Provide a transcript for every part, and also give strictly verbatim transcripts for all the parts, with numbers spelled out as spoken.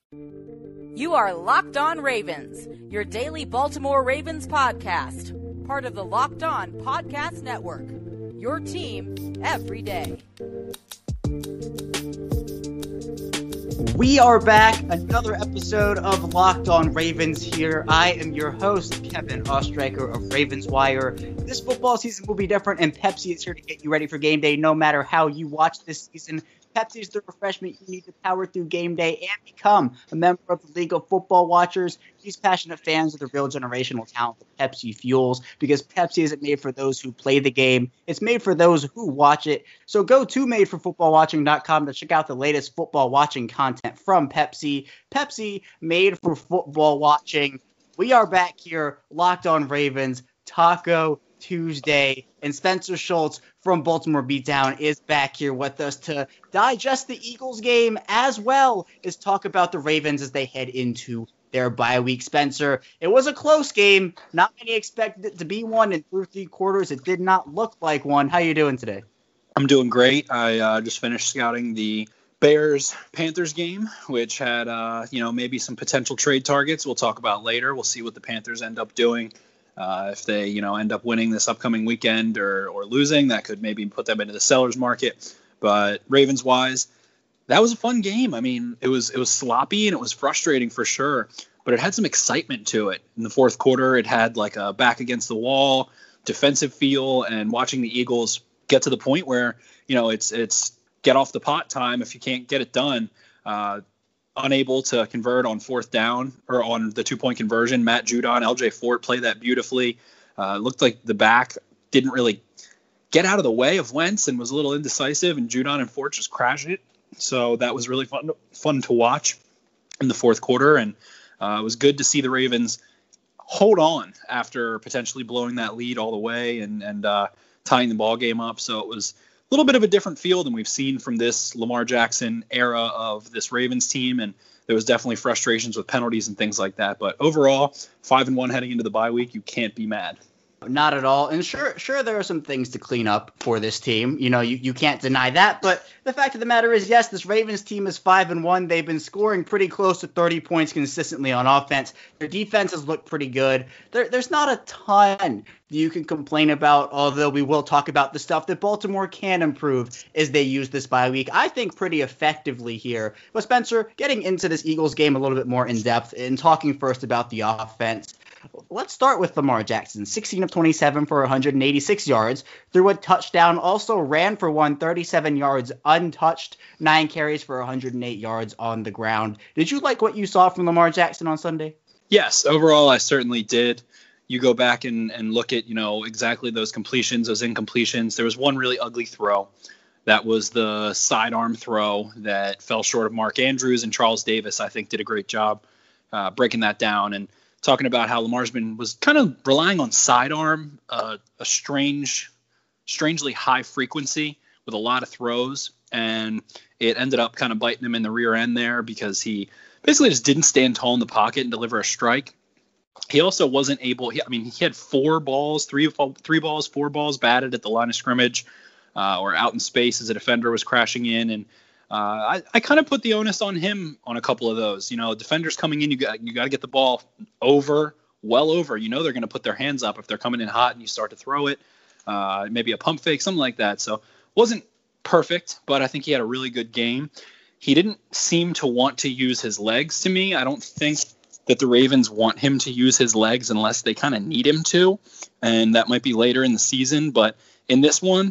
You are Locked On Ravens, your daily Baltimore Ravens podcast, part of the Locked On Podcast Network, your team every day. We are back, another episode of Locked On Ravens here. I am your host, Kevin Ostreicher of Ravens Wire. This football season will be different, and Pepsi is here to get you ready for game day no matter how you watch this season. Pepsi is the refreshment you need to power through game day and become a member of the League of Football Watchers. These passionate fans are the real generational talent that Pepsi fuels, because Pepsi isn't made for those who play the game. It's made for those who watch it. So go to made for football watching dot com to check out the latest football watching content from Pepsi. Pepsi, made for football watching. We are back here, Locked On Ravens, Taco Tuesday, and Spencer Schultz from Baltimore Beatdown is back here with us to digest the Eagles game as well as talk about the Ravens as they head into their bye week. Spencer, it was a close game. Not many expected it to be one, and through three quarters it did not look like one. How you doing today? I'm doing great. I uh, just finished scouting the Bears-Panthers game, which had, uh, you know, maybe some potential trade targets we'll talk about later. We'll see what the Panthers end up doing. Uh, if they, you know, end up winning this upcoming weekend or, or losing, that could maybe put them into the seller's market. But Ravens-wise, that was a fun game. I mean, it was it was sloppy and it was frustrating for sure, but it had some excitement to it. In the fourth quarter, it had like a back against the wall defensive feel, and watching the Eagles get to the point where, you know, it's it's get off the pot time if you can't get it done. Uh, unable to convert on fourth down or on the two-point conversion. Matt Judon, L J Fort played that beautifully. Uh, looked like the back didn't really get out of the way of Wentz and was a little indecisive, and Judon and Fort just crashed it. So that was really fun to, fun to watch in the fourth quarter, and uh, it was good to see the Ravens hold on after potentially blowing that lead all the way and, and uh, tying the ball game up. So it was a little bit of a different feel than we've seen from this Lamar Jackson era of this Ravens team, and there was definitely frustrations with penalties and things like that. But overall, five and one heading into the bye week, you can't be mad. Not at all. And sure, sure, there are some things to clean up for this team. You know, you, you can't deny that. But the fact of the matter is, yes, this Ravens team is five and one. They've been scoring pretty close to thirty points consistently on offense. Their defense has looked pretty good. There, there's not a ton you can complain about, although we will talk about the stuff that Baltimore can improve as they use this bye week, I think, pretty effectively here. But Spencer, getting into this Eagles game a little bit more in depth and talking first about the offense, let's start with Lamar Jackson. sixteen of twenty-seven for one hundred eighty-six yards, threw a touchdown, also ran for one, thirty-seven yards untouched, nine carries for one hundred eight yards on the ground. Did you like what you saw from Lamar Jackson on Sunday? Yes, overall I certainly did. You go back and, and look at, you know, exactly those completions, those incompletions. There was one really ugly throw. That was the sidearm throw that fell short of Mark Andrews, and Charles Davis, I think, did a great job uh, breaking that down and talking about how Lamar's been was kind of relying on sidearm, uh, a strange, strangely high frequency with a lot of throws, and it ended up kind of biting him in the rear end there because he basically just didn't stand tall in the pocket and deliver a strike. He also wasn't able. He, I mean, he had four balls, three three balls, four balls batted at the line of scrimmage, uh, or out in space as a defender was crashing in, and uh, I, I kind of put the onus on him on a couple of those. You know, defenders coming in, you got you got to get the ball over, well over. You know, they're going to put their hands up if they're coming in hot and you start to throw it. Uh, maybe a pump fake, something like that. So wasn't perfect, but I think he had a really good game. He didn't seem to want to use his legs to me. I don't think that the Ravens want him to use his legs unless they kind of need him to, and that might be later in the season. But in this one,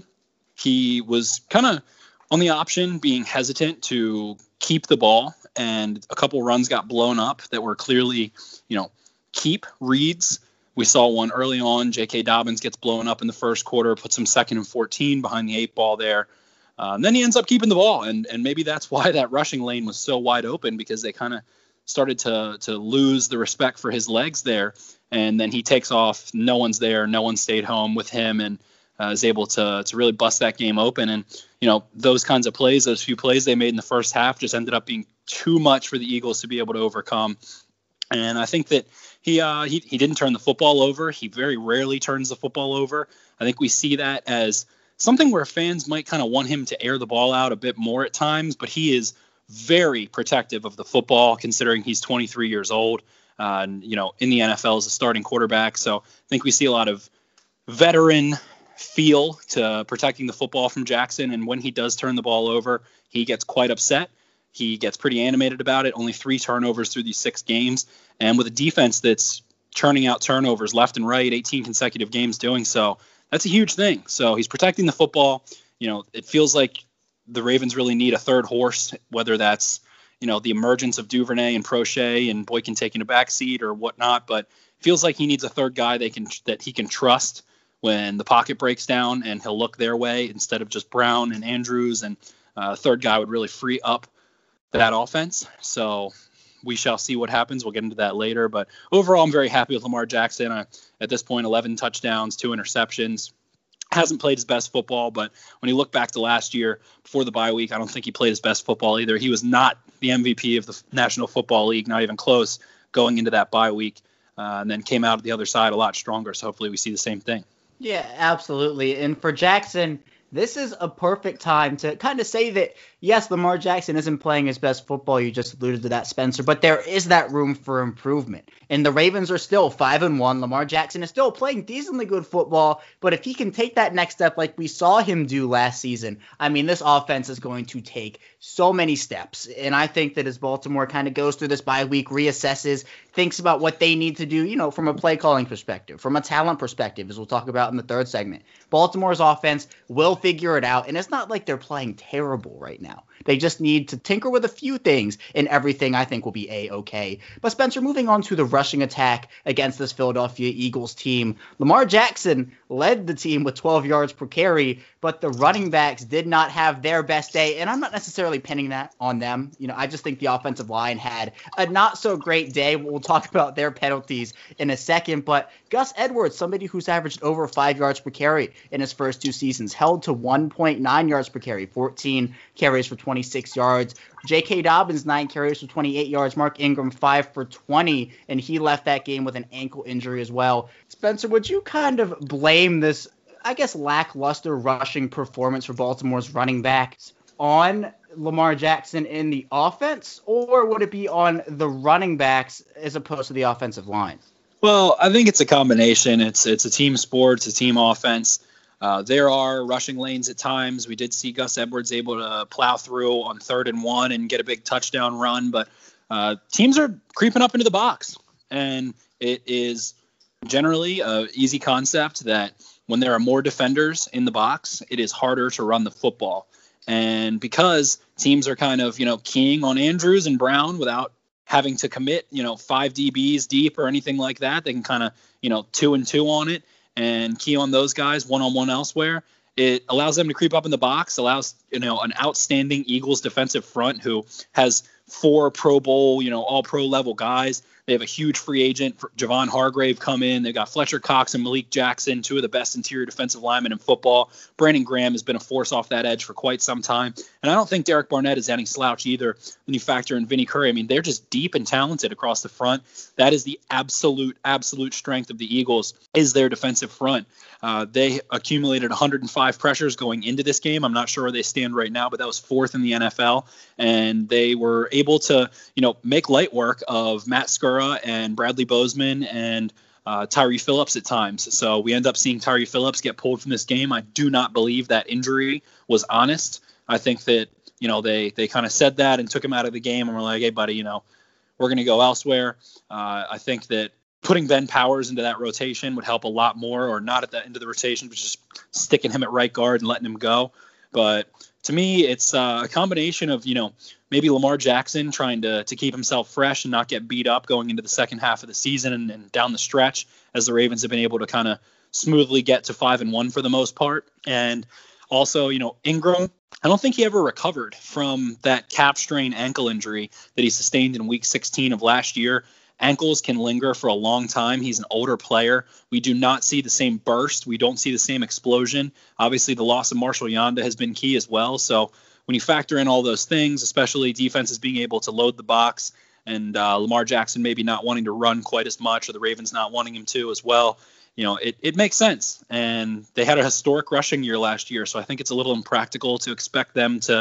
he was kind of on the option, being hesitant to keep the ball, and a couple runs got blown up that were clearly, you know, keep reads. We saw one early on. J K. Dobbins gets blown up in the first quarter, puts him second and fourteen behind the eight ball there. Uh, and then he ends up keeping the ball, and and maybe that's why that rushing lane was so wide open, because they kind of started to to lose the respect for his legs there. And then he takes off. No one's there. No one stayed home with him, and uh, is able to to really bust that game open. And, you know, those kinds of plays, those few plays they made in the first half just ended up being too much for the Eagles to be able to overcome. And I think that he uh, he he didn't turn the football over. He very rarely turns the football over. I think we see that as something where fans might kind of want him to air the ball out a bit more at times, but he is very protective of the football, considering he's twenty-three years old, uh, and, you know, in the N F L as a starting quarterback. So I think we see a lot of veteran feel to protecting the football from Jackson. And when he does turn the ball over, he gets quite upset. He gets pretty animated about it. Only three turnovers through these six games. And with a defense that's churning out turnovers left and right, eighteen consecutive games doing so, that's a huge thing. So he's protecting the football. You know, it feels like the Ravens really need a third horse, whether that's, you know, the emergence of Duvernay and Prochet and Boykin taking a back seat or whatnot. But it feels like he needs a third guy they can that he can trust when the pocket breaks down, and he'll look their way instead of just Brown and Andrews. And uh, a third guy would really free up that offense. So we shall see what happens. We'll get into that later. But overall, I'm very happy with Lamar Jackson. I, at this point, eleven touchdowns, two interceptions. Hasn't played his best football, but when you look back to last year before the bye week, I don't think he played his best football either. He was not the M V P of the National Football League, not even close, going into that bye week, uh, and then came out the other side a lot stronger. So hopefully we see the same thing. Yeah, absolutely. And for Jackson, this is a perfect time to kind of say that, yes, Lamar Jackson isn't playing his best football. You just alluded to that, Spencer, but there is that room for improvement. And the Ravens are still five and one. Lamar Jackson is still playing decently good football, but if he can take that next step like we saw him do last season, I mean, this offense is going to take so many steps. And I think that as Baltimore kind of goes through this bye week, reassesses, thinks about what they need to do, you know, from a play calling perspective, from a talent perspective, as we'll talk about in the third segment, Baltimore's offense will figure it out. And it's not like they're playing terrible right now. They just need to tinker with a few things, and everything I think will be A-okay. But Spencer, moving on to the rushing attack against this Philadelphia Eagles team, Lamar Jackson led the team with twelve yards per carry, but the running backs did not have their best day, and I'm not necessarily pinning that on them. You know, I just think the offensive line had a not so great day. We'll talk about their penalties in a second, but Gus Edwards, somebody who's averaged over five yards per carry in his first two seasons, held to one point nine yards per carry, fourteen carries for twenty-six yards. J K. Dobbins, nine carries for twenty-eight yards. Mark Ingram, five for twenty, and he left that game with an ankle injury as well. Spencer, would you kind of blame this, I guess, lackluster rushing performance for Baltimore's running backs on Lamar Jackson in the offense, or would it be on the running backs as opposed to the offensive line? Well, I think it's a combination. It's it's a team sport. It's a team offense. Uh, there are rushing lanes at times. We did see Gus Edwards able to plow through on third and one and get a big touchdown run, but uh, teams are creeping up into the box, and it is generally an easy concept that when there are more defenders in the box, it is harder to run the football. And because teams are kind of, you know, keying on Andrews and Brown without having to commit, you know, five D Bs deep or anything like that, they can kind of, you know, two and two on it and key on those guys one-on-one elsewhere. It allows them to creep up in the box, allows, you know, an outstanding Eagles defensive front who has four Pro Bowl, you know, all pro level guys. They have a huge free agent, Javon Hargrave, come in. They've got Fletcher Cox and Malik Jackson, two of the best interior defensive linemen in football. Brandon Graham has been a force off that edge for quite some time. And I don't think Derek Barnett is any slouch either when you factor in Vinny Curry. I mean, they're just deep and talented across the front. That is the absolute, absolute strength of the Eagles, is their defensive front. Uh, they accumulated one hundred five pressures going into this game. I'm not sure where they stand right now, but that was fourth in the N F L. And they were able to, you know, make light work of Matt Skura and Bradley Bozeman and uh, Tyree Phillips at times. So we end up seeing Tyree Phillips get pulled from this game. I do not believe that injury was honest. I think that, you know, they, they kind of said that and took him out of the game and were like, hey, buddy, you know, we're going to go elsewhere. Uh, I think that putting Ben Powers into that rotation would help a lot more, or not at the end of the rotation, but just sticking him at right guard and letting him go. But to me, it's uh, a combination of, you know, maybe Lamar Jackson trying to to keep himself fresh and not get beat up going into the second half of the season and, and down the stretch, as the Ravens have been able to kind of smoothly get to five and one for the most part. And also, you know, Ingram, I don't think he ever recovered from that calf strain ankle injury that he sustained in week sixteen of last year. Ankles can linger for a long time. He's an older player. We do not see the same burst. We don't see the same explosion. Obviously, the loss of Marshall Yanda has been key as well. So when you factor in all those things, especially defenses being able to load the box and uh, Lamar Jackson maybe not wanting to run quite as much, or the Ravens not wanting him to as well, you know, it, it makes sense. And they had a historic rushing year last year, so I think it's a little impractical to expect them to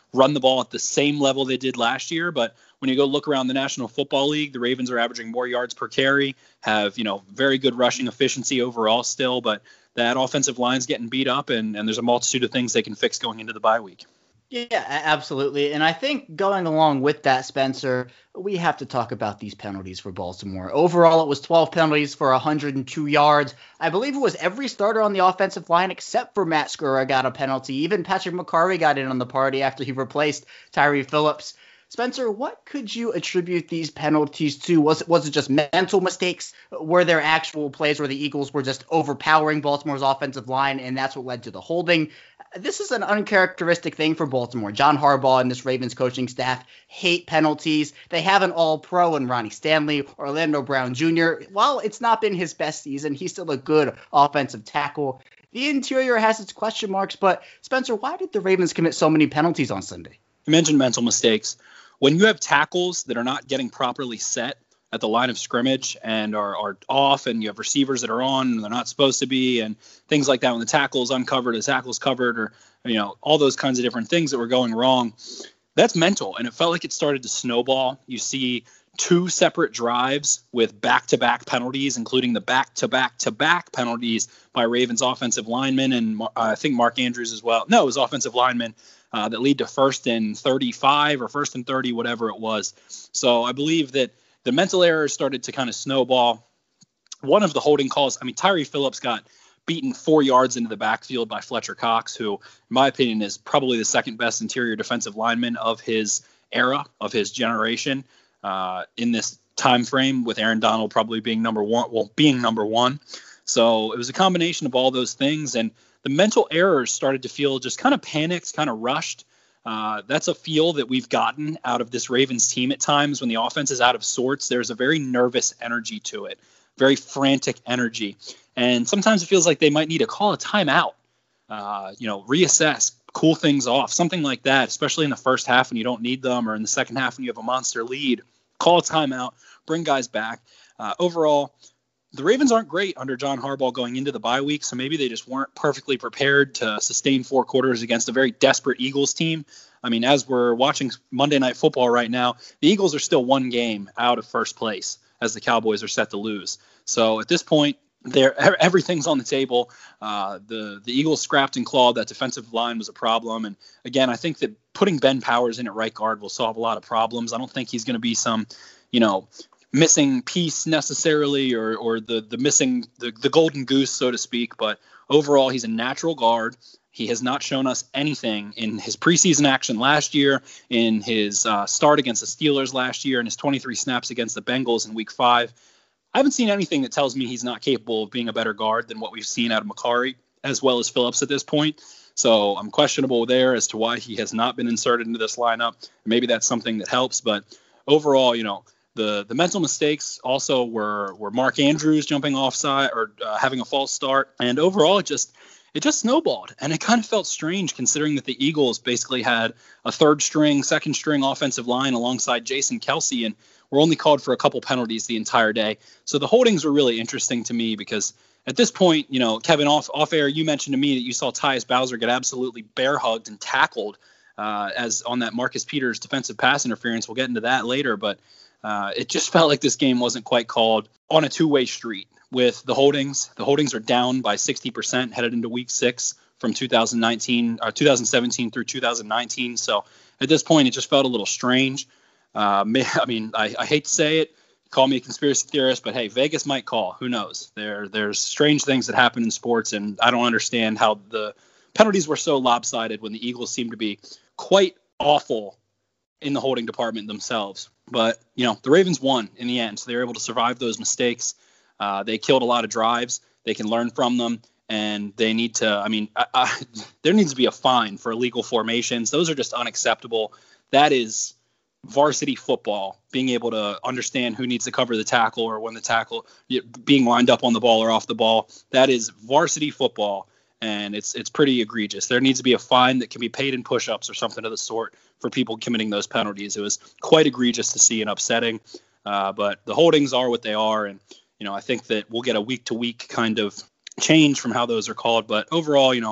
run the ball at the same level they did last year. But when you go look around the National Football League, the Ravens are averaging more yards per carry, have, you know, very good rushing efficiency overall still, but that offensive line's getting beat up, and, and there's a multitude of things they can fix going into the bye week. Yeah, absolutely. And I think going along with that, Spencer, we have to talk about these penalties for Baltimore. Overall, it was twelve penalties for one hundred two yards. I believe it was every starter on the offensive line except for Matt Skura got a penalty. Even Patrick McCarry got in on the party after he replaced Tyree Phillips. Spencer, what could you attribute these penalties to? Was it, was it just mental mistakes? Were there actual plays where the Eagles were just overpowering Baltimore's offensive line, and that's what led to the holding? This is an uncharacteristic thing for Baltimore. John Harbaugh and this Ravens coaching staff hate penalties. They have an all-pro in Ronnie Stanley, Orlando Brown Junior While it's not been his best season, he's still a good offensive tackle. The interior has its question marks, but Spencer, why did the Ravens commit so many penalties on Sunday? You mentioned mental mistakes. When you have tackles that are not getting properly set at the line of scrimmage and are, are off, and you have receivers that are on and they're not supposed to be, and things like that, when the tackle is uncovered, the tackle is covered, or, you know, all those kinds of different things that were going wrong, that's mental. And it felt like it started to snowball. You see two separate drives with back-to-back penalties, including the back-to-back-to-back penalties by Ravens offensive linemen, and uh, I think Mark Andrews as well. No, it was offensive linemen. Uh, that lead to first and thirty-five or first and thirty, whatever it was. So I believe that the mental errors started to kind of snowball. One of the holding calls, I mean, Tyree Phillips got beaten four yards into the backfield by Fletcher Cox, who, in my opinion, is probably the second best interior defensive lineman of his era, of his generation, uh, in this time frame, with Aaron Donald probably being number one, well, being number one. So it was a combination of all those things, and the mental errors started to feel just kind of panicked, kind of rushed. Uh, that's a feel that we've gotten out of this Ravens team at times. When the offense is out of sorts, there's a very nervous energy to it, very frantic energy. And sometimes it feels like they might need to call a timeout, uh, you know, reassess, cool things off, something like that, especially in the first half when you don't need them, or in the second half when you have a monster lead. Call a timeout, bring guys back. Uh, overall, the Ravens aren't great under John Harbaugh going into the bye week, so maybe they just weren't perfectly prepared to sustain four quarters against a very desperate Eagles team. I mean, as we're watching Monday Night Football right now, the Eagles are still one game out of first place as the Cowboys are set to lose. So at this point, they're, everything's on the table. Uh, the, the Eagles scrapped and clawed. That defensive line was a problem. And again, I think that putting Ben Powers in at right guard will solve a lot of problems. I don't think he's going to be some, you know, missing piece necessarily, or or the the missing the, the golden goose, so to speak, but overall he's a natural guard. He has not shown us anything in his preseason action last year, in his uh, start against the Steelers last year, and his twenty-three snaps against the Bengals in week five. I haven't seen anything that tells me he's not capable of being a better guard than what we've seen out of McCarry as well as Phillips at this point. So I'm questionable there as to why he has not been inserted into this lineup. Maybe that's something that helps, but overall, you know, The the mental mistakes also were were Mark Andrews jumping offside, or uh, having a false start, and overall it just it just snowballed, and it kind of felt strange considering that the Eagles basically had a third string, second string offensive line alongside Jason Kelce, and were only called for a couple penalties the entire day. So the holdings were really interesting to me because at this point, you know, Kevin, off off air, you mentioned to me that you saw Tyus Bowser get absolutely bear hugged and tackled uh, as on that Marcus Peters defensive pass interference. We'll get into that later, but Uh, it just felt like this game wasn't quite called on a two-way street with the holdings. The holdings are down by sixty percent headed into week six from two thousand nineteen, or two thousand seventeen through two thousand nineteen. So at this point, it just felt a little strange. Uh, I mean, I, I hate to say it, call me a conspiracy theorist, but hey, Vegas might call. Who knows? There, there's strange things that happen in sports, and I don't understand how the penalties were so lopsided when the Eagles seem to be quite awful in the holding department themselves. But, you know, the Ravens won in the end, so they were able to survive those mistakes. Uh, they killed a lot of drives. They can learn from them, and they need to, I mean, I, I, there needs to be a fine for illegal formations. Those are just unacceptable. That is varsity football, being able to understand who needs to cover the tackle, or when the tackle, being lined up on the ball or off the ball. That is varsity football, and it's it's pretty egregious. There needs to be a fine that can be paid in push-ups or something of the sort for people committing those penalties. It was quite egregious to see and upsetting, uh, but the holdings are what they are, and you know, I think that we'll get a week-to-week kind of change from how those are called. But overall, you know,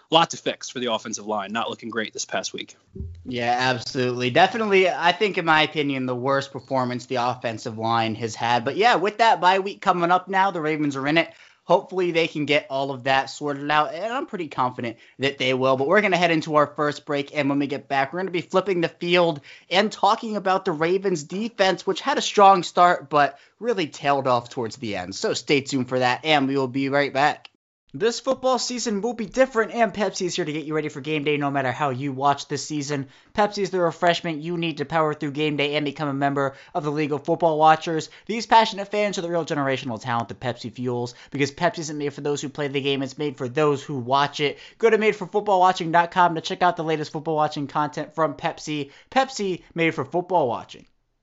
a lot to fix for the offensive line. Not looking great this past week. Yeah, absolutely. Definitely, I think, in my opinion, the worst performance the offensive line has had. But yeah, with that bye week coming up now, the Ravens are in it. Hopefully they can get all of that sorted out, and I'm pretty confident that they will. But we're going to head into our first break, and when we get back, we're going to be flipping the field and talking about the Ravens defense, which had a strong start but really tailed off towards the end. So stay tuned for that, and we will be right back. This football season will be different, and Pepsi is here to get you ready for game day no matter how you watch this season. Pepsi is the refreshment you need to power through game day and become a member of the League of Football Watchers. These passionate fans are the real generational talent that Pepsi fuels, because Pepsi isn't made for those who play the game, it's made for those who watch it. Go to made for football watching dot com to check out the latest football watching content from Pepsi. Pepsi, made for football watching.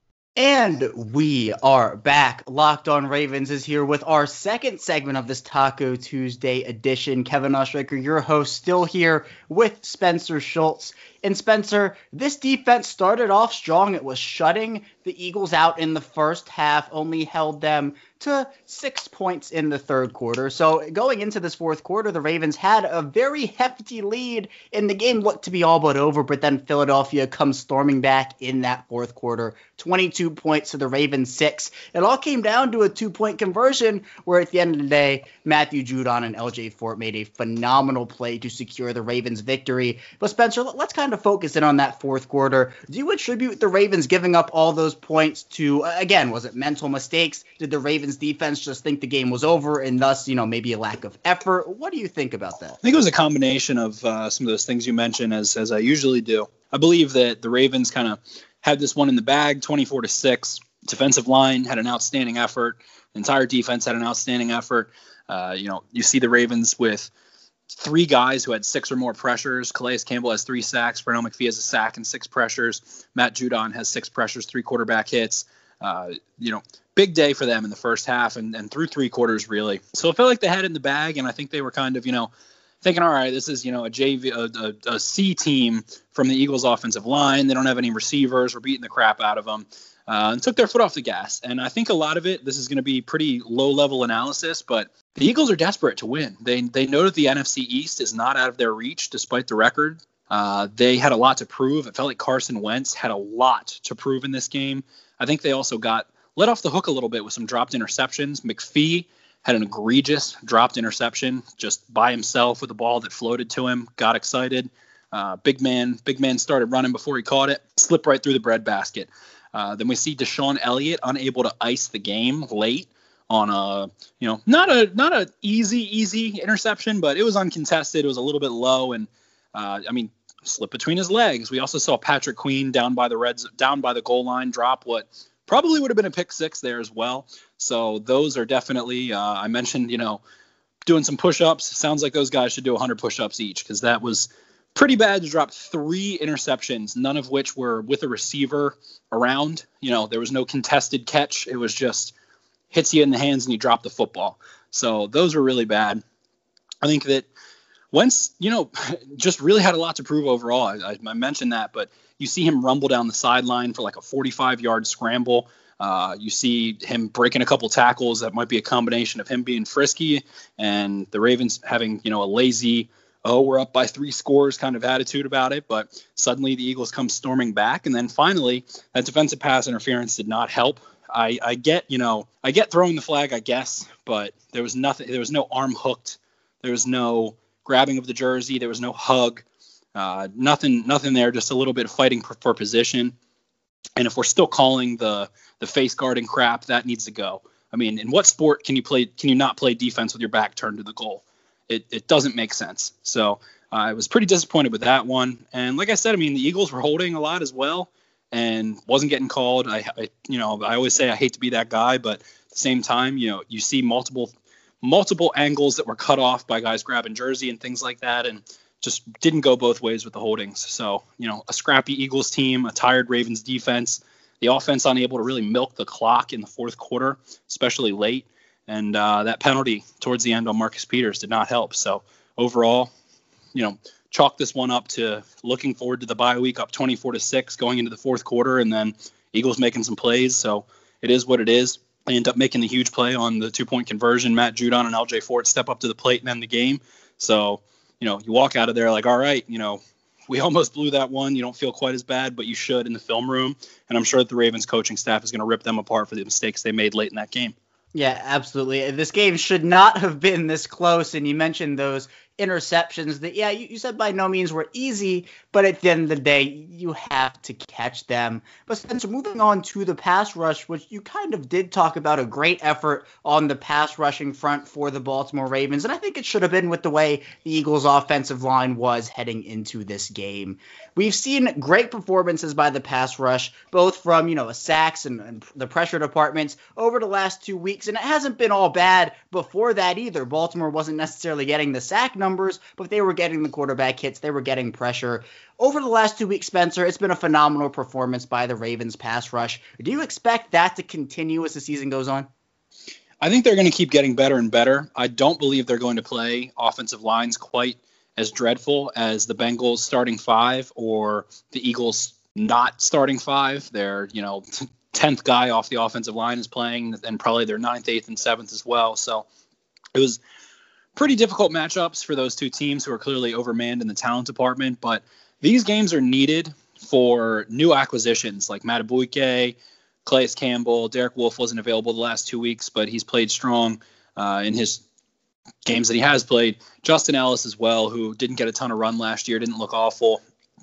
And we are back. Locked on Ravens is here with our second segment of this Taco Tuesday edition. Kevin Ostreicher, your host, still here with Spencer Schultz. And Spencer, this defense started off strong. It was shutting the Eagles out in the first half, only held them to six points in the third quarter. So going into this fourth quarter, the Ravens had a very hefty lead, and the game looked to be all but over, but then Philadelphia comes storming back in that fourth quarter. twenty-two points to the Ravens, six. It all came down to a two-point conversion, where at the end of the day, Matthew Judon and L J Fort made a phenomenal play to secure the Ravens' victory. But Spencer, let's kind of focus in on that fourth quarter. Do you attribute the Ravens giving up all those points to, again, was it mental mistakes? Did the Ravens defense just think the game was over and thus, you know, maybe a lack of effort? What do you think about that? I think it was a combination of uh, some of those things you mentioned, as as I usually do. I believe that the Ravens kind of had this one in the bag, twenty-four to six. Defensive line had an outstanding effort. The entire defense had an outstanding effort. Uh, you know, you see the Ravens with three guys who had six or more pressures. Calais Campbell has three sacks. Vernell McPhee has a sack and six pressures. Matt Judon has six pressures, three quarterback hits. Uh, you know, big day for them in the first half and, and through three quarters, really. So it felt like they had it in the bag, and I think they were kind of, you know, thinking, all right, this is, you know, a J V, a, a, a C team from the Eagles offensive line. They don't have any receivers. We're beating the crap out of them. Uh, and took their foot off the gas. And I think a lot of it, this is going to be pretty low-level analysis, but the Eagles are desperate to win. They they know that the N F C East is not out of their reach despite the record. Uh, they had a lot to prove. It felt like Carson Wentz had a lot to prove in this game. I think they also got let off the hook a little bit with some dropped interceptions. McPhee had an egregious dropped interception just by himself with a ball that floated to him, got excited. Uh, big man, big man started running before he caught it, slipped right through the breadbasket. Uh, then we see Deshaun Elliott unable to ice the game late on a, you know, not a not a easy easy interception, but it was uncontested. It was a little bit low, and uh, I mean, slip between his legs. We also saw Patrick Queen down by the Reds, down by the goal line, drop what probably would have been a pick six there as well. So those are definitely. Uh, I mentioned, you know, doing some push-ups. Sounds like those guys should do one hundred push-ups each, because that was pretty bad to drop three interceptions, none of which were with a receiver around. You know, there was no contested catch. It was just hits you in the hands and you drop the football. So those were really bad. I think that Wentz, you know, just really had a lot to prove overall. I, I mentioned that, but you see him rumble down the sideline for like a forty-five-yard scramble. Uh, you see him breaking a couple tackles. That might be a combination of him being frisky and the Ravens having, you know, a lazy, oh, we're up by three scores kind of attitude about it. But suddenly the Eagles come storming back. And then finally, that defensive pass interference did not help. I, I get, you know, I get throwing the flag, I guess, but there was nothing. There was no arm hooked. There was no grabbing of the jersey. There was no hug. Uh, nothing, nothing there. Just a little bit of fighting for, for position. And if we're still calling the the face guarding crap, that needs to go. I mean, in what sport can you play? Can you not play defense with your back turned to the goal? It, it doesn't make sense. So uh, I was pretty disappointed with that one. And like I said, I mean, the Eagles were holding a lot as well and wasn't getting called. I, I, you know, I always say I hate to be that guy, but at the same time, you know, you see multiple, multiple angles that were cut off by guys grabbing jersey and things like that. And just didn't go both ways with the holdings. So, you know, a scrappy Eagles team, a tired Ravens defense, the offense unable to really milk the clock in the fourth quarter, especially late. And uh, that penalty towards the end on Marcus Peters did not help. So overall, you know, chalk this one up to looking forward to the bye week, up twenty-four to six going into the fourth quarter, and then Eagles making some plays. So it is what it is. They end up making the huge play on the two-point conversion. Matt Judon and L J Fort step up to the plate and end the game. So you know, you walk out of there like, all right, you know, we almost blew that one. You don't feel quite as bad, but you should in the film room. And I'm sure that the Ravens coaching staff is going to rip them apart for the mistakes they made late in that game. Yeah, absolutely. This game should not have been this close. And you mentioned those interceptions that, yeah, you, you said by no means were easy, but at the end of the day, you have to catch them. But Spencer, moving on to the pass rush, which you kind of did talk about a great effort on the pass rushing front for the Baltimore Ravens. And I think it should have been with the way the Eagles' offensive line was heading into this game. We've seen great performances by the pass rush, both from, you know, sacks and, and the pressure departments over the last two weeks. And it hasn't been all bad before that either. Baltimore wasn't necessarily getting the sack numbers, but they were getting the quarterback hits. They were getting pressure. Over the last two weeks, Spencer, it's been a phenomenal performance by the Ravens pass rush. Do you expect that to continue as the season goes on? I think they're going to keep getting better and better. I don't believe they're going to play offensive lines quite as dreadful as the Bengals starting five or the Eagles not starting five. Their, you know, tenth guy off the offensive line is playing, and probably their ninth, eighth, and seventh as well. So it was pretty difficult matchups for those two teams who are clearly overmanned in the talent department. But these games are needed for new acquisitions like Madubuike, Calais Campbell. Derek Wolfe wasn't available the last two weeks, but he's played strong uh, in his games that he has played. Justin Ellis as well, who didn't get a ton of run last year, didn't look awful.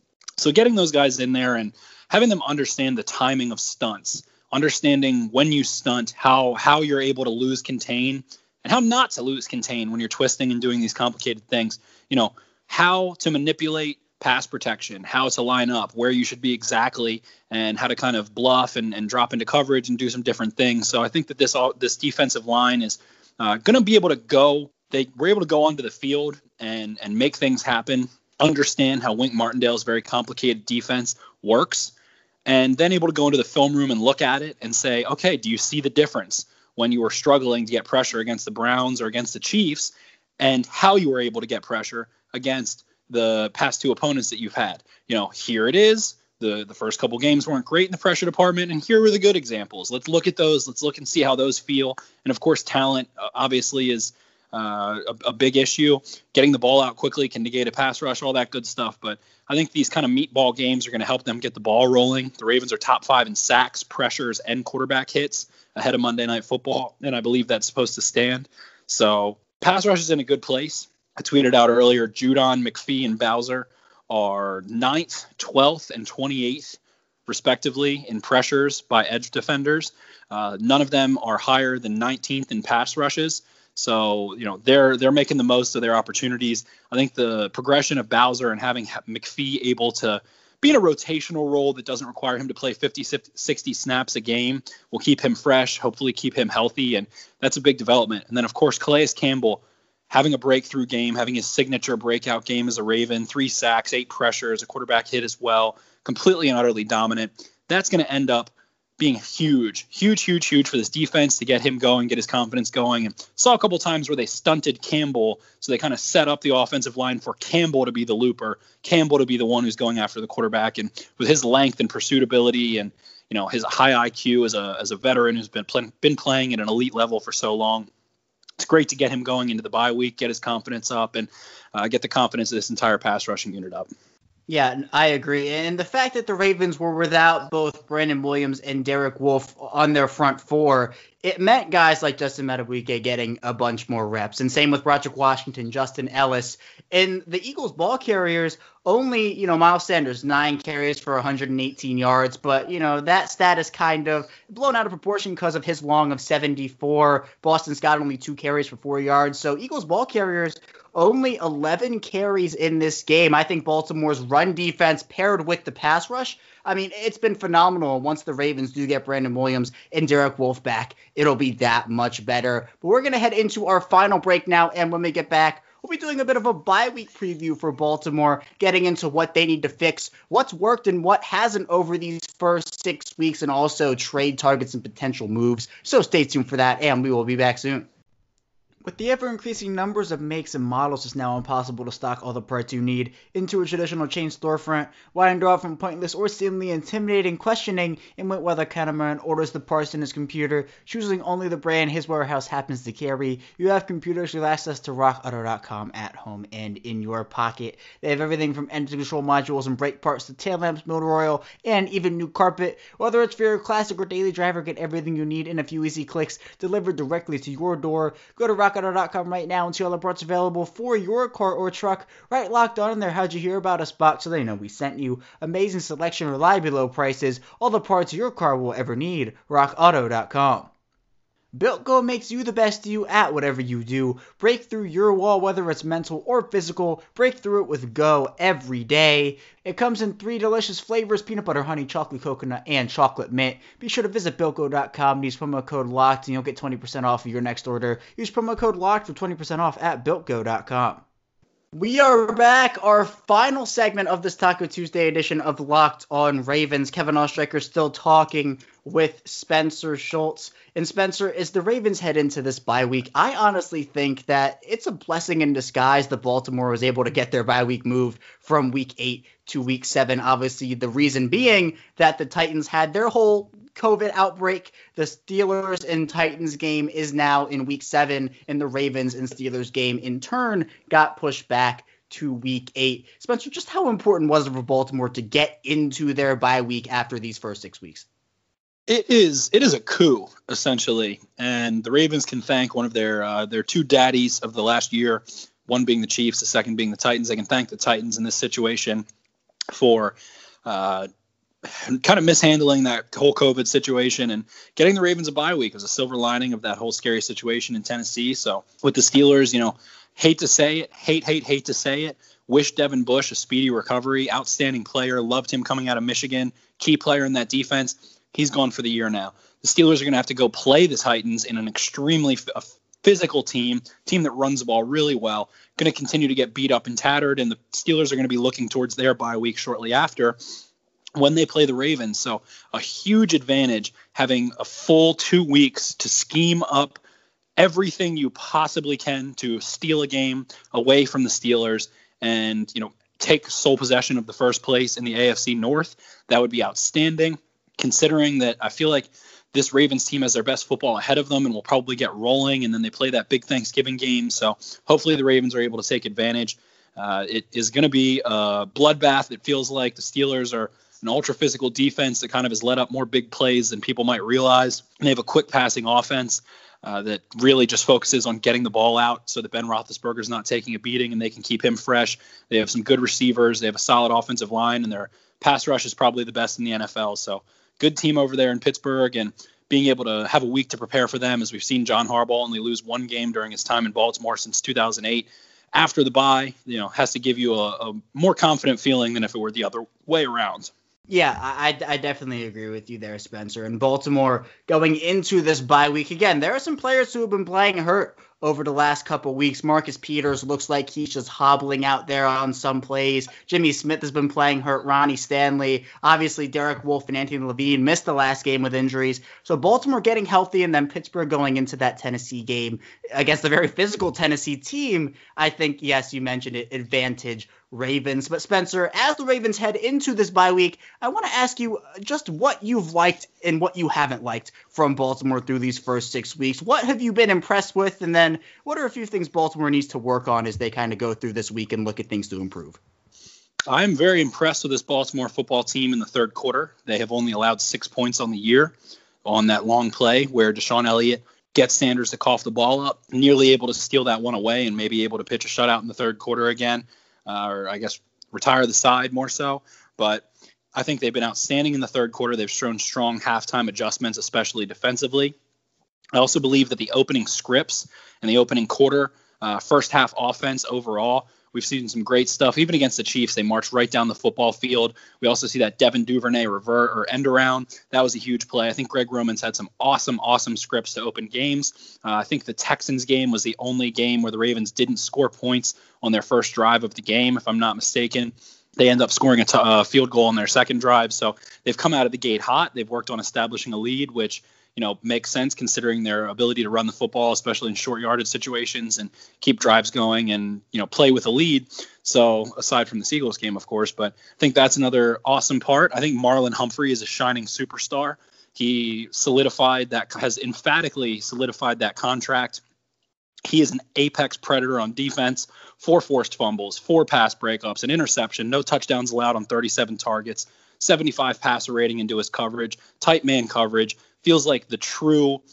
So getting those guys in there and having them understand the timing of stunts, understanding when you stunt, how how you're able to lose contain, and how not to lose contain when you're twisting and doing these complicated things. You know, how to manipulate pass protection, how to line up, where you should be exactly, and how to kind of bluff and, and drop into coverage and do some different things. So I think that this all this defensive line is uh, going to be able to go. They were able to go onto the field and and make things happen, understand how Wink Martindale's very complicated defense works, and then able to go into the film room and look at it and say, okay, do you see the difference when you were struggling to get pressure against the Browns or against the Chiefs, and how you were able to get pressure against the past two opponents that you've had? You know, here it is. The the first couple games weren't great in the pressure department, and here were the good examples. Let's look at those. Let's look and see how those feel. And of course, talent uh, obviously is uh, a, a big issue. Getting the ball out quickly can negate a pass rush, all that good stuff. But I think these kind of meatball games are going to help them get the ball rolling. The Ravens are top five in sacks, pressures, and quarterback hits ahead of Monday Night Football, and I believe that's supposed to stand. So pass rush is in a good place. I tweeted out earlier, Judon, McPhee, and Bowser are ninth, twelfth, and twenty-eighth, respectively, in pressures by edge defenders. Uh, none of them are higher than nineteenth in pass rushes. So, you know, they're they're making the most of their opportunities. I think the progression of Bowser and having McPhee able to be in a rotational role that doesn't require him to play fifty, sixty snaps a game will keep him fresh, hopefully keep him healthy, and that's a big development. And then, of course, Calais Campbell having a breakthrough game, having his signature breakout game as a Raven, three sacks, eight pressures, a quarterback hit as well, completely and utterly dominant. That's going to end up being huge, huge, huge, huge for this defense to get him going, get his confidence going. And saw a couple times where they stunted Campbell, so they kind of set up the offensive line for Campbell to be the looper, Campbell to be the one who's going after the quarterback. And with his length and pursuit ability and, you know, his high I Q as a as a veteran who's been play, been playing at an elite level for so long, it's great to get him going into the bye week, get his confidence up, and uh, get the confidence of this entire pass rushing unit up. Yeah, I agree. And the fact that the Ravens were without both Brandon Williams and Derek Wolfe on their front four, it meant guys like Justin Madubuike getting a bunch more reps. And same with Broderick Washington, Justin Ellis. And the Eagles ball carriers only, you know, Miles Sanders, nine carries for one hundred eighteen yards. But, you know, that stat is kind of blown out of proportion because of his long of seventy-four. Boston Scott only two carries for four yards. So Eagles ball carriers only eleven carries in this game. I think Baltimore's run defense paired with the pass rush, I mean, it's been phenomenal. Once the Ravens do get Brandon Williams and Derek Wolfe back, it'll be that much better. But we're going to head into our final break now, and when we get back, we'll be doing a bit of a bye-week preview for Baltimore, getting into what they need to fix, what's worked and what hasn't over these first six weeks, and also trade targets and potential moves. So stay tuned for that, and we will be back soon. With the ever-increasing numbers of makes and models, it's now impossible to stock all the parts you need into a traditional chain storefront. Why endure from pointless or seemingly intimidating questioning in while the cameraman orders the parts in his computer, choosing only the brand his warehouse happens to carry? You have computers with access to rock auto dot com at home and in your pocket. They have everything from engine control modules and brake parts to tail lamps, motor oil, and even new carpet. Whether it's for your classic or daily driver, get everything you need in a few easy clicks delivered directly to your door. Go to rock auto dot com right now and see all the parts available for your car or truck. Right Locked On in their How'd You Hear About Us box so they know we sent you. Amazing selection, reliably low prices, all the parts your car will ever need. rock auto dot com. Built Go makes you the best you at whatever you do. Break through your wall, whether it's mental or physical. Break through it with Go every day. It comes in three delicious flavors: peanut butter, honey, chocolate coconut, and chocolate mint. Be sure to visit built go dot com and use promo code LOCKED and you'll get twenty percent off of your next order. Use promo code LOCKED for twenty percent off at built go dot com. We are back, our final segment of this Taco Tuesday edition of Locked On Ravens. Kevin Ostreicher still talking with Spencer Schultz. And Spencer, as the Ravens head into this bye week, I honestly think that it's a blessing in disguise that Baltimore was able to get their bye week moved from week eight to week seven. Obviously, the reason being that the Titans had their whole COVID outbreak. The Steelers and Titans game is now in week seven, and the Ravens and Steelers game in turn got pushed back to week eight. Spencer, just how important was it for Baltimore to get into their bye week after these first six weeks? It is it is a coup, essentially, and the Ravens can thank one of their uh, their two daddies of the last year, one being the Chiefs, the second being the Titans. They can thank the Titans in this situation for uh, kind of mishandling that whole COVID situation and getting the Ravens a bye week was a silver lining of that whole scary situation in Tennessee. So with the Steelers, you know, hate to say it, hate, hate, hate to say it. Wish Devin Bush a speedy recovery. Outstanding player. Loved him coming out of Michigan. Key player in that defense. He's gone for the year now. The Steelers are going to have to go play the Titans in an extremely f- physical team, team that runs the ball really well, going to continue to get beat up and tattered, and the Steelers are going to be looking towards their bye week shortly after when they play the Ravens. So a huge advantage having a full two weeks to scheme up everything you possibly can to steal a game away from the Steelers and, you know, take sole possession of the first place in the A F C North. That would be outstanding, considering that I feel like this Ravens team has their best football ahead of them and will probably get rolling, and then they play that big Thanksgiving game. So hopefully the Ravens are able to take advantage. Uh, it is going to be a bloodbath. It feels like the Steelers are an ultra-physical defense that kind of has let up more big plays than people might realize. And they have a quick passing offense uh, that really just focuses on getting the ball out so that Ben Roethlisberger's not taking a beating and they can keep him fresh. They have some good receivers. They have a solid offensive line, and their pass rush is probably the best in the N F L. So good team over there in Pittsburgh, and being able to have a week to prepare for them, as we've seen John Harbaugh only lose one game during his time in Baltimore since two thousand eight. After the bye, you know, has to give you a, a more confident feeling than if it were the other way around. Yeah, I, I definitely agree with you there, Spencer. And Baltimore going into this bye week, again, there are some players who have been playing hurt over the last couple weeks. Marcus Peters looks like he's just hobbling out there on some plays. Jimmy Smith has been playing hurt. Ronnie Stanley, obviously Derek Wolfe and Anthony Levine missed the last game with injuries. So Baltimore getting healthy, and then Pittsburgh going into that Tennessee game against a very physical Tennessee team. I think, yes, you mentioned it, advantage Ravens. But Spencer, as the Ravens head into this bye week, I want to ask you just what you've liked and what you haven't liked from Baltimore through these first six weeks. What have you been impressed with? And then what are a few things Baltimore needs to work on as they kind of go through this week and look at things to improve? I'm very impressed with this Baltimore football team in the third quarter. They have only allowed six points on the year on that long play where Deshaun Elliott gets Sanders to cough the ball up, nearly able to steal that one away and maybe able to pitch a shutout in the third quarter again. Uh, or I guess retire the side more so. But I think they've been outstanding in the third quarter. They've shown strong halftime adjustments, especially defensively. I also believe that the opening scripts and the opening quarter, uh, first half offense overall, we've seen some great stuff. Even against the Chiefs, they marched right down the football field. We also see that Devin Duvernay revert or end around. That was a huge play. I think Greg Roman's had some awesome, awesome scripts to open games. Uh, I think the Texans game was the only game where the Ravens didn't score points on their first drive of the game, if I'm not mistaken. They end up scoring a t- uh, field goal on their second drive. So they've come out of the gate hot. They've worked on establishing a lead, which you know, makes sense considering their ability to run the football, especially in short yardage situations, and keep drives going and, you know, play with a lead. So aside from the Eagles game, of course, but I think that's another awesome part. I think Marlon Humphrey is a shining superstar. He solidified that, has emphatically solidified that contract. He is an apex predator on defense. Four forced fumbles, four pass breakups, an interception, no touchdowns allowed on thirty-seven targets, seventy-five passer rating into his coverage, tight man coverage. Feels like the true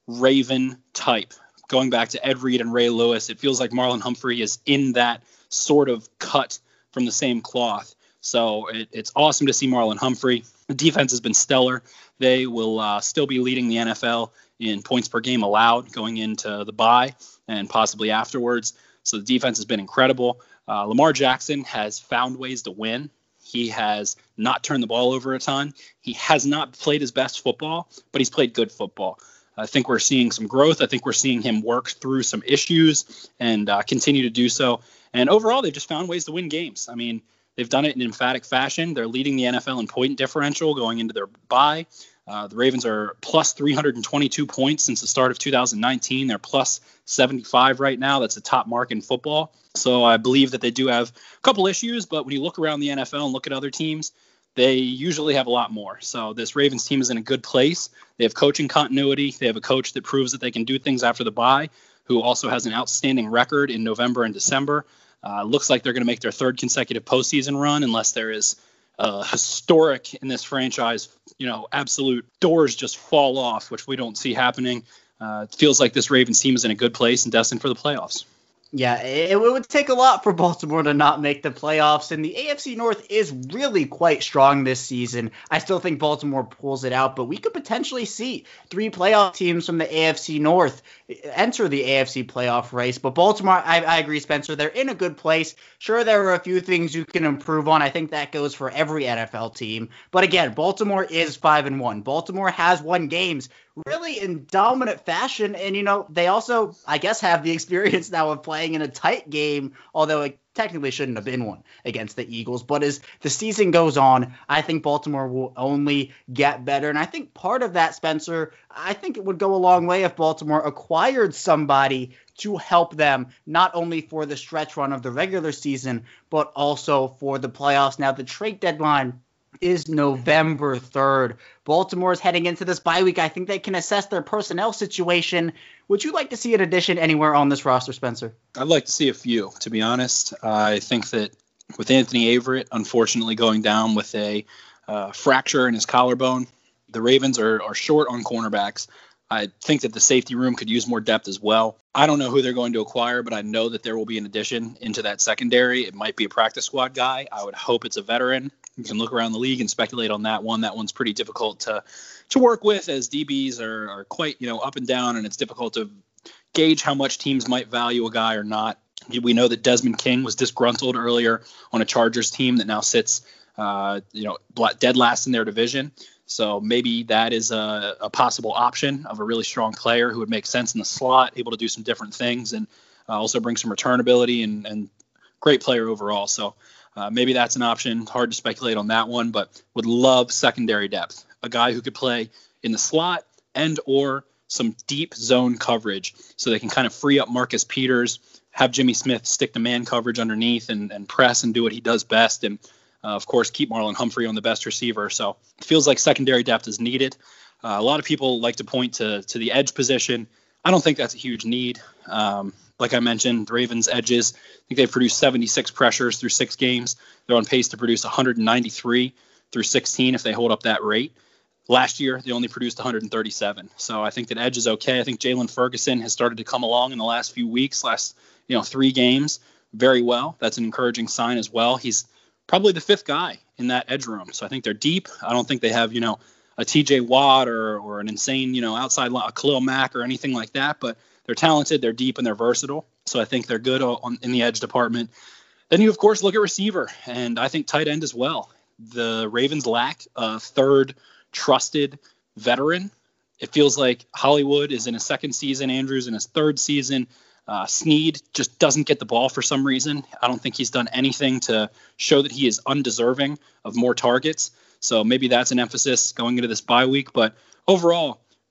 Raven type. Going back to Ed Reed and Ray Lewis, it feels like Marlon Humphrey is in that sort of cut from the same cloth. So it, it's awesome to see Marlon Humphrey. The defense has been stellar. They will uh, still be leading the N F L in points per game allowed going into the bye and possibly afterwards. So the defense has been incredible. Uh, Lamar Jackson has found ways to win. He has not turned the ball over a ton. He has not played his best football, but he's played good football. I think we're seeing some growth. I think we're seeing him work through some issues and uh, continue to do so. And overall, they've just found ways to win games. I mean, they've done it in emphatic fashion. They're leading the N F L in point differential going into their bye. Uh, the Ravens are plus three hundred twenty-two points since the start of two thousand nineteen. They're plus seventy-five right now. That's a top mark in football. So I believe that they do have a couple issues, but when you look around the N F L and look at other teams, they usually have a lot more. So this Ravens team is in a good place. They have coaching continuity. They have a coach that proves that they can do things after the bye, who also has an outstanding record in November and December. Uh, looks like they're going to make their third consecutive postseason run unless there is uh, historic in this franchise, you know, absolute doors just fall off, which we don't see happening. Uh, it feels like this Ravens team is in a good place and destined for the playoffs. Yeah, it would take a lot for Baltimore to not make the playoffs, and the A F C North is really quite strong this season. I still think Baltimore pulls it out, but we could potentially see three playoff teams from the A F C North enter the A F C playoff race. But Baltimore, I, I agree, Spencer, they're in a good place. Sure, there are a few things you can improve on. I think that goes for every N F L team. But again, Baltimore is five and one. Baltimore has won games really in dominant fashion. And, you know, they also, I guess, have the experience now of playing in a tight game, although it technically shouldn't have been one against the Eagles. But as the season goes on, I think Baltimore will only get better. And I think part of that, Spencer, I think it would go a long way if Baltimore acquired somebody to help them, not only for the stretch run of the regular season, but also for the playoffs. Now, the trade deadline is November third. Baltimore is heading into this bye week. I think they can assess their personnel situation. Would you like to see an addition anywhere on this roster, Spencer? I'd like to see a few, to be honest. Uh, I think that with Anthony Averett, unfortunately, going down with a uh, fracture in his collarbone, the Ravens are, are short on cornerbacks. I think that the safety room could use more depth as well. I don't know who they're going to acquire, but I know that there will be an addition into that secondary. It might be a practice squad guy. I would hope it's a veteran. You can look around the league and speculate on that one. That one's pretty difficult to to work with, as D Bs are, are quite, you know, up and down, and it's difficult to gauge how much teams might value a guy or not. We know that Desmond King was disgruntled earlier on a Chargers team that now sits, uh, you know, dead last in their division. So maybe that is a, a possible option of a really strong player who would make sense in the slot, able to do some different things, and uh, also bring some return ability, and, and great player overall. So uh, maybe that's an option. Hard to speculate on that one, but would love secondary depth. A guy who could play in the slot and or some deep zone coverage so they can kind of free up Marcus Peters, have Jimmy Smith stick to man coverage underneath and, and press and do what he does best. And Uh, of course, keep Marlon Humphrey on the best receiver. So it feels like secondary depth is needed. Uh, a lot of people like to point to to the edge position. I don't think that's a huge need. Um, like I mentioned, the Ravens' edges, I think they've produced seventy-six pressures through six games. They're on pace to produce one hundred ninety-three through sixteen if they hold up that rate. Last year, they only produced one hundred thirty-seven. So I think that edge is okay. I think Jalen Ferguson has started to come along in the last few weeks, last you know three games, very well. That's an encouraging sign as well. He's probably the fifth guy in that edge room. So I think they're deep. I don't think they have, you know, a T J Watt or or an insane, you know, outside a Khalil Mack or anything like that, but they're talented, they're deep, and they're versatile. So I think they're good on, in the edge department. Then you, of course, look at receiver, and I think tight end as well. The Ravens lack a third trusted veteran. It feels like Hollywood is in his second season, Andrews in his third season. Uh, Snead just doesn't get the ball for some reason. I don't think he's done anything to show that he is undeserving of more targets. So maybe that's an emphasis going into this bye week. But overall,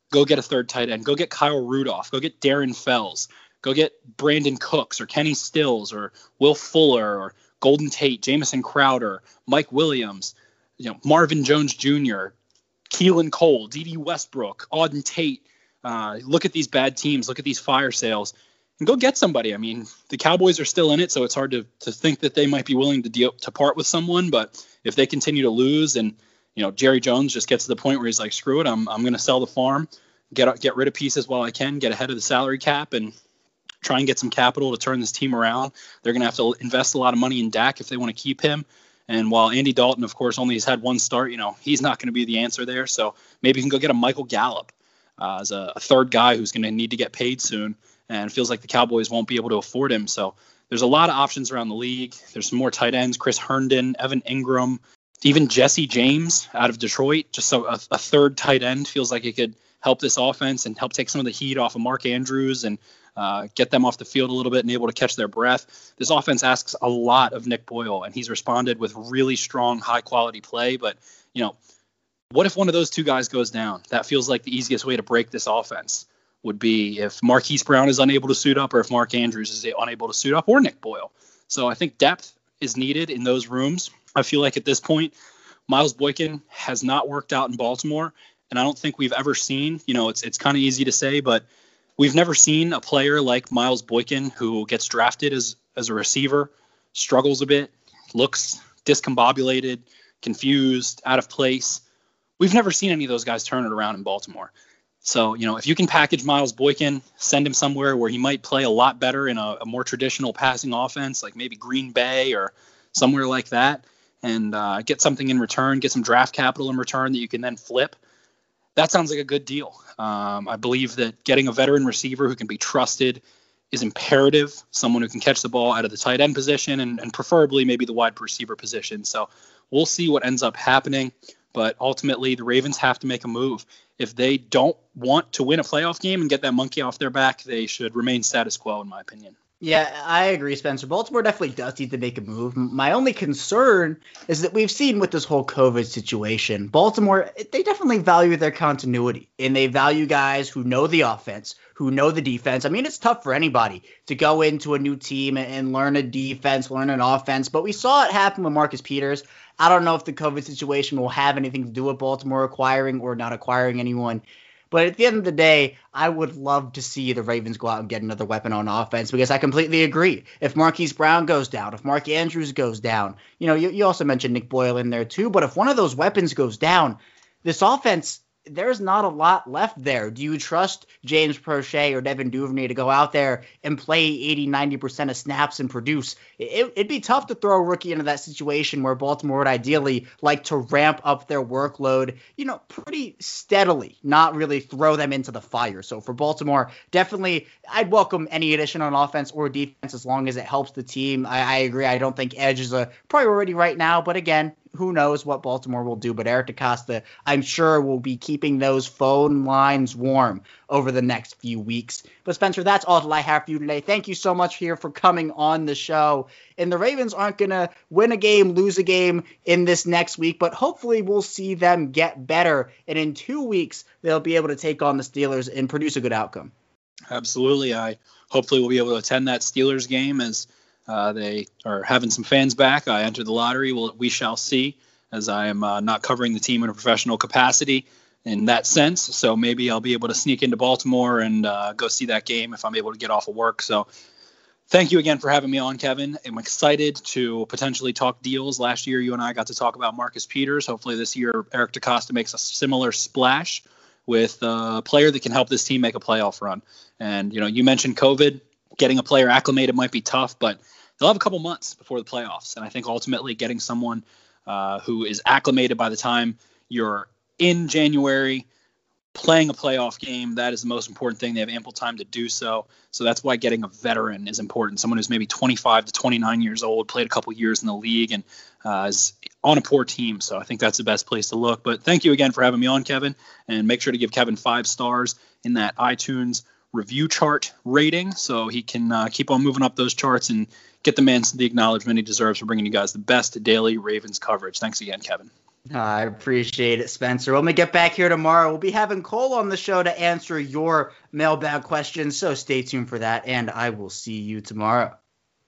Go get a third tight end. Go get Kyle Rudolph. Go get Darren Fells. Go get Brandon Cooks or Kenny Stills or Will Fuller or Golden Tate, Jamison Crowder, Mike Williams, you know, Marvin Jones Junior, Keelan Cole, D D Westbrook, Auden Tate. Uh, look at these bad teams. Look at these fire sales. And go get somebody. I mean, the Cowboys are still in it, so it's hard to to think that they might be willing to deal to part with someone. But if they continue to lose, and you know Jerry Jones just gets to the point where he's like, screw it, I'm I'm going to sell the farm, get get rid of pieces while I can, get ahead of the salary cap, and try and get some capital to turn this team around. They're going to have to invest a lot of money in Dak if they want to keep him. And while Andy Dalton, of course, only has had one start, you know, he's not going to be the answer there. So maybe you can go get a Michael Gallup uh, as a, a third guy who's going to need to get paid soon. And it feels like the Cowboys won't be able to afford him. So there's a lot of options around the league. There's some more tight ends, Chris Herndon, Evan Ingram, even Jesse James out of Detroit. Just so a, a third tight end feels like it could help this offense and help take some of the heat off of Mark Andrews and uh, get them off the field a little bit and able to catch their breath. This offense asks a lot of Nick Boyle, and he's responded with really strong, high-quality play. But, you know, what if one of those two guys goes down? That feels like the easiest way to break this offense would be if Marquise Brown is unable to suit up or if Mark Andrews is unable to suit up or Nick Boyle. So I think depth is needed in those rooms. I feel like at this point, Miles Boykin has not worked out in Baltimore, and I don't think we've ever seen, you know, it's it's kind of easy to say, but we've never seen a player like Miles Boykin who gets drafted as, as a receiver, struggles a bit, looks discombobulated, confused, out of place. We've never seen any of those guys turn it around in Baltimore. So, you know, if you can package Miles Boykin, send him somewhere where he might play a lot better in a, a more traditional passing offense, like maybe Green Bay or somewhere like that, and uh, get something in return, get some draft capital in return that you can then flip, that sounds like a good deal. Um, I believe that getting a veteran receiver who can be trusted is imperative, someone who can catch the ball out of the tight end position and, and preferably maybe the wide receiver position. So we'll see what ends up happening. But ultimately, the Ravens have to make a move. If they don't want to win a playoff game and get that monkey off their back, they should remain status quo, in my opinion. Yeah, I agree, Spencer. Baltimore definitely does need to make a move. My only concern is that we've seen with this whole COVID situation, Baltimore, they definitely value their continuity, and they value guys who know the offense, who know the defense. I mean, it's tough for anybody to go into a new team and learn a defense, learn an offense, but we saw it happen with Marcus Peters. I don't know if the COVID situation will have anything to do with Baltimore acquiring or not acquiring anyone. But at the end of the day, I would love to see the Ravens go out and get another weapon on offense because I completely agree. If Marquise Brown goes down, if Mark Andrews goes down, you know, you, you also mentioned Nick Boyle in there too. But if one of those weapons goes down, this offense, there's not a lot left there. Do you trust James Prochet or Devin Duvernay to go out there and play eighty, ninety percent of snaps and produce? It, it'd be tough to throw a rookie into that situation where Baltimore would ideally like to ramp up their workload, you know, pretty steadily, not really throw them into the fire. So for Baltimore, definitely I'd welcome any addition on offense or defense as long as it helps the team. I, I agree. I don't think edge is a priority right now, but again, who knows what Baltimore will do, but Eric DeCosta, I'm sure, will be keeping those phone lines warm over the next few weeks. But Spencer, that's all that I have for you today. Thank you so much here for coming on the show. And the Ravens aren't going to win a game, lose a game in this next week, but hopefully we'll see them get better. And in two weeks, they'll be able to take on the Steelers and produce a good outcome. Absolutely. I hopefully will be able to attend that Steelers game as Uh, they are having some fans back. I entered the lottery. Well, we shall see, as I am uh, not covering the team in a professional capacity in that sense. So maybe I'll be able to sneak into Baltimore and uh, go see that game if I'm able to get off of work. So thank you again for having me on, Kevin. I'm excited to potentially talk deals. Last year, you and I got to talk about Marcus Peters. Hopefully this year, Eric DeCosta makes a similar splash with a player that can help this team make a playoff run. And, you know, you mentioned COVID. Getting a player acclimated might be tough, but they'll have a couple months before the playoffs. And I think ultimately getting someone uh, who is acclimated by the time you're in January, playing a playoff game, that is the most important thing. They have ample time to do so. So that's why getting a veteran is important. Someone who's maybe twenty-five to twenty-nine years old, played a couple years in the league, and uh, is on a poor team. So I think that's the best place to look. But thank you again for having me on, Kevin. And make sure to give Kevin five stars in that iTunes review chart rating so he can uh, keep on moving up those charts and get the man the acknowledgement he deserves for bringing you guys the best daily Ravens coverage. Thanks again, Kevin. I appreciate it, Spencer. When we get back here tomorrow, we'll be having Cole on the show to answer your mailbag questions, so stay tuned for that, and I will see you tomorrow.